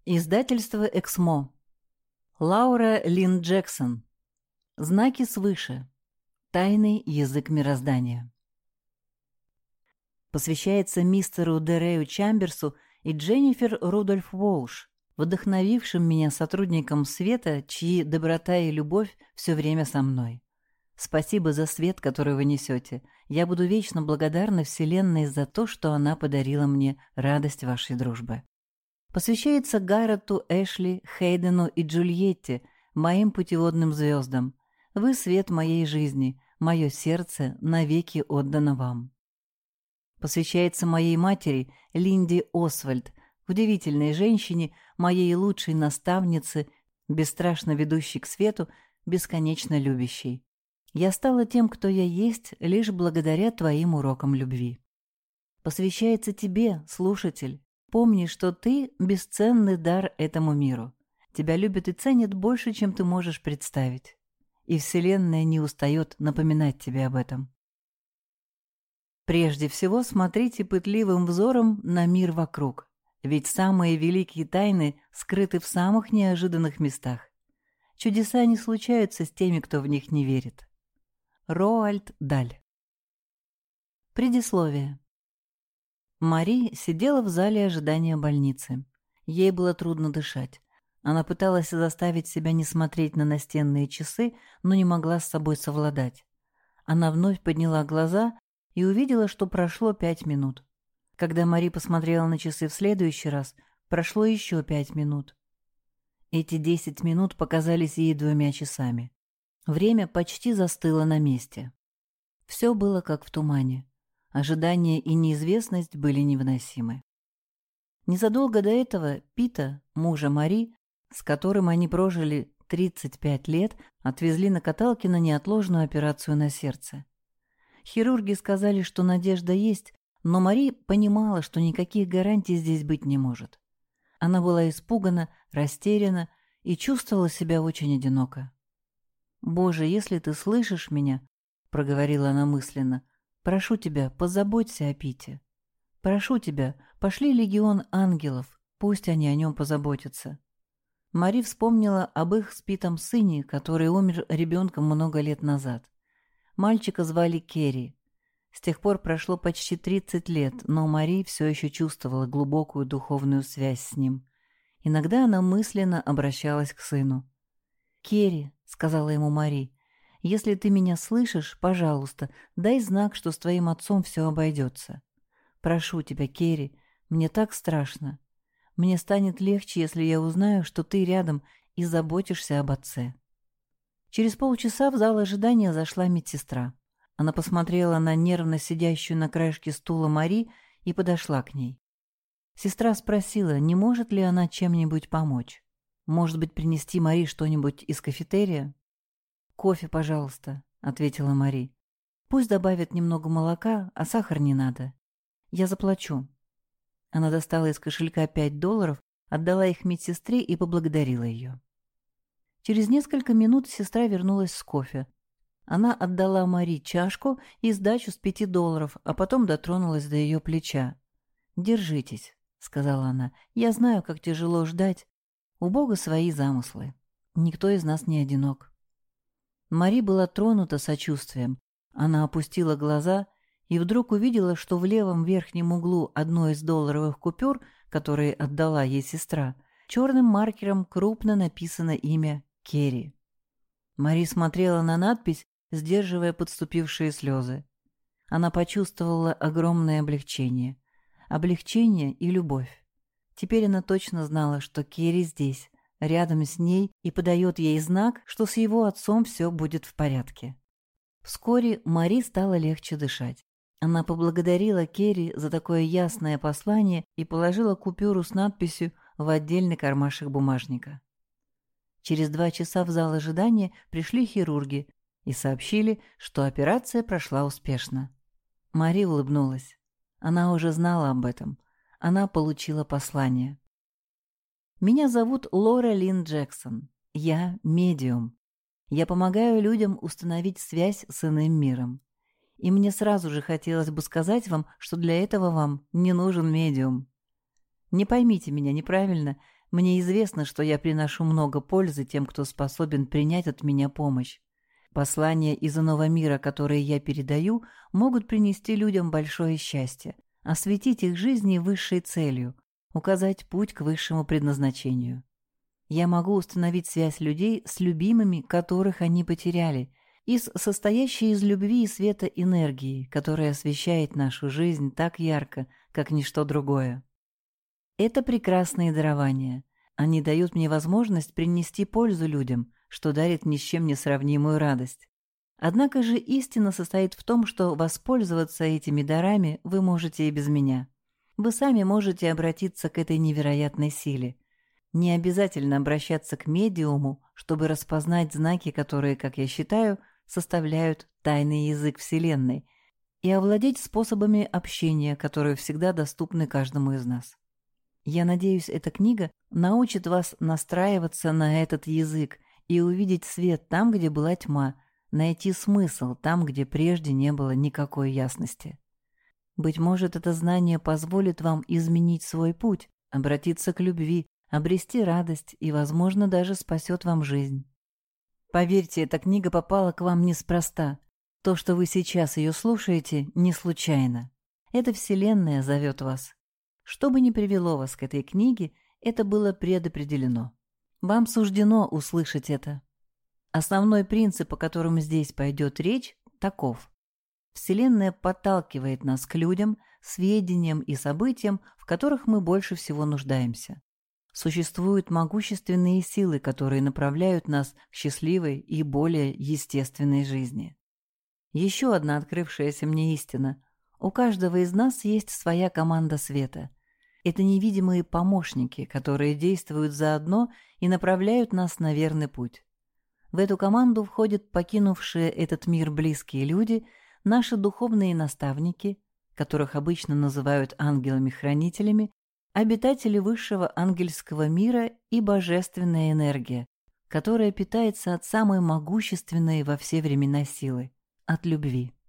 Издательство «Эксмо». Лаура Лин Джексон. Знаки свыше. Тайный язык мироздания. Посвящается мистеру Дерею Чамберсу и Дженнифер Рудольф Уолш, вдохновившим меня сотрудникам света, чьи доброта и любовь все время со мной. Спасибо за свет, который вы несете. Я буду вечно благодарна Вселенной за то, что она подарила мне радость вашей дружбы. Посвящается Гаррету, Эшли, Хейдену и Джульетте, моим путеводным звездам. Вы свет моей жизни, мое сердце навеки отдано вам. Посвящается моей матери Линде Освальд, удивительной женщине, моей лучшей наставнице, бесстрашно ведущей к свету, бесконечно любящей. Я стала тем, кто я есть, лишь благодаря твоим урокам любви. Посвящается тебе, слушатель. Помни, что ты – бесценный дар этому миру. Тебя любят и ценят больше, чем ты можешь представить. И Вселенная не устает напоминать тебе об этом. Прежде всего, смотрите пытливым взором на мир вокруг, ведь самые великие тайны скрыты в самых неожиданных местах. Чудеса не случаются с теми, кто в них не верит. Роальд Даль. Предисловие. Мари сидела в зале ожидания больницы. Ей было трудно дышать. Она пыталась заставить себя не смотреть на настенные часы, но не могла с собой совладать. Она вновь подняла глаза и увидела, что прошло 5 минут. Когда Мари посмотрела на часы в следующий раз, прошло еще 5 минут. Эти 10 минут показались ей 2 часами. Время почти застыло на месте. Все было как в тумане. Ожидание и неизвестность были невыносимы. Незадолго до этого Пита, мужа Мари, с которым они прожили 35 лет, отвезли на каталке на неотложную операцию на сердце. Хирурги сказали, что надежда есть, но Мари понимала, что никаких гарантий здесь быть не может. Она была испугана, растеряна и чувствовала себя очень одиноко. «Боже, если ты слышишь меня», — проговорила она мысленно, — «прошу тебя, позаботься о Пите. Прошу тебя, пошли легион ангелов, пусть они о нем позаботятся». Мари вспомнила об их с Питом сыне, который умер ребенком много лет назад. Мальчика звали Керри. С тех пор прошло почти 30 лет, но Мари все еще чувствовала глубокую духовную связь с ним. Иногда она мысленно обращалась к сыну. «Керри», — сказала ему Мари, — «если ты меня слышишь, пожалуйста, дай знак, что с твоим отцом все обойдется. Прошу тебя, Керри, мне так страшно. Мне станет легче, если я узнаю, что ты рядом и заботишься об отце». Через полчаса в зал ожидания зашла медсестра. Она посмотрела на нервно сидящую на краешке стула Мари и подошла к ней. Сестра спросила, не может ли она чем-нибудь помочь. Может быть, принести Мари что-нибудь из кафетерия? «Кофе, пожалуйста», — ответила Мари. «Пусть добавят немного молока, а сахар не надо. Я заплачу». Она достала из кошелька $5, отдала их медсестре и поблагодарила ее. Через несколько минут сестра вернулась с кофе. Она отдала Мари чашку и сдачу с $5, а потом дотронулась до ее плеча. «Держитесь», — сказала она. «Я знаю, как тяжело ждать. У Бога свои замыслы. Никто из нас не одинок». Мари была тронута сочувствием. Она опустила глаза и вдруг увидела, что в левом верхнем углу одной из долларовых купюр, которые отдала ей сестра, черным маркером крупно написано имя Керри. Мари смотрела на надпись, сдерживая подступившие слезы. Она почувствовала огромное облегчение. Облегчение и любовь. Теперь она точно знала, что Керри здесь, рядом с ней, и подает ей знак, что с его отцом все будет в порядке. Вскоре Мари стало легче дышать. Она поблагодарила Керри за такое ясное послание и положила купюру с надписью в отдельный кармашек бумажника. Через 2 часа в зал ожидания пришли хирурги и сообщили, что операция прошла успешно. Мари улыбнулась. Она уже знала об этом. Она получила послание. «Меня зовут Лора Лин Джексон. Я медиум. Я помогаю людям установить связь с иным миром. И мне сразу же хотелось бы сказать вам, что для этого вам не нужен медиум. Не поймите меня неправильно, Мне известно, что я приношу много пользы тем, кто способен принять от меня помощь. Послания из иного мира, которые я передаю, могут принести людям большое счастье, осветить их жизни высшей целью, указать путь к высшему предназначению. Я могу установить связь людей с любимыми, которых они потеряли, и с состоящей из любви и света энергией, которая освещает нашу жизнь так ярко, как ничто другое. Это прекрасные дарования. Они дают мне возможность принести пользу людям, что дарит ни с чем не сравнимую радость. Однако же истина состоит в том, что воспользоваться этими дарами вы можете и без меня. Вы сами можете обратиться к этой невероятной силе. Не обязательно обращаться к медиуму, чтобы распознать знаки, которые, как я считаю, составляют тайный язык Вселенной, и овладеть способами общения, которые всегда доступны каждому из нас. Я надеюсь, эта книга научит вас настраиваться на этот язык и увидеть свет там, где была тьма, найти смысл там, где прежде не было никакой ясности. Быть может, это знание позволит вам изменить свой путь, обратиться к любви, обрести радость и, возможно, даже спасет вам жизнь. Поверьте, эта книга попала к вам неспроста. То, что вы сейчас ее слушаете, не случайно. Эта Вселенная зовет вас. Что бы ни привело вас к этой книге, это было предопределено. Вам суждено услышать это. Основной принцип, о котором здесь пойдет речь, таков. Вселенная подталкивает нас к людям, сведениям и событиям, в которых мы больше всего нуждаемся. Существуют могущественные силы, которые направляют нас к счастливой и более естественной жизни. Еще одна открывшаяся мне истина. У каждого из нас есть своя команда света. Это невидимые помощники, которые действуют заодно и направляют нас на верный путь. В эту команду входят покинувшие этот мир близкие люди, наши духовные наставники, которых обычно называют ангелами-хранителями, обитатели высшего ангельского мира и божественная энергия, которая питается от самой могущественной во все времена силы – от любви.